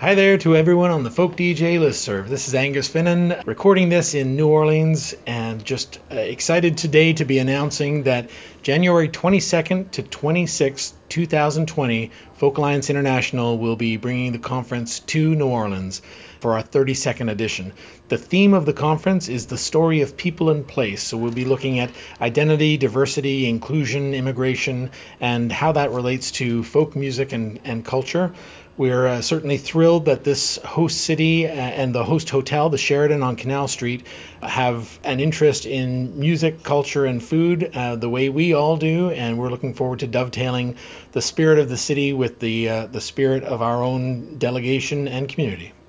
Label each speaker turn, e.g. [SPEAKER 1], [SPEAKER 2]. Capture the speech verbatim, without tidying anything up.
[SPEAKER 1] Hi there to everyone on the Folk D J listserv. This is Angus Finnan recording this in New Orleans, and just uh, excited today to be announcing that January twenty-second to twenty-sixth, two thousand twenty, Folk Alliance International will be bringing the conference to New Orleans for our thirty-second edition. The theme of the conference is the story of people and place, so we'll be looking at identity, diversity, inclusion, immigration, and how that relates to folk music and, and culture. We're uh, certainly thrilled that this host city and the host hotel, the Sheraton on Canal Street, have an interest in music, culture, and food uh, the way we all do, and we're looking forward to dovetailing the spirit of the city with the uh, the spirit of our own delegation and community.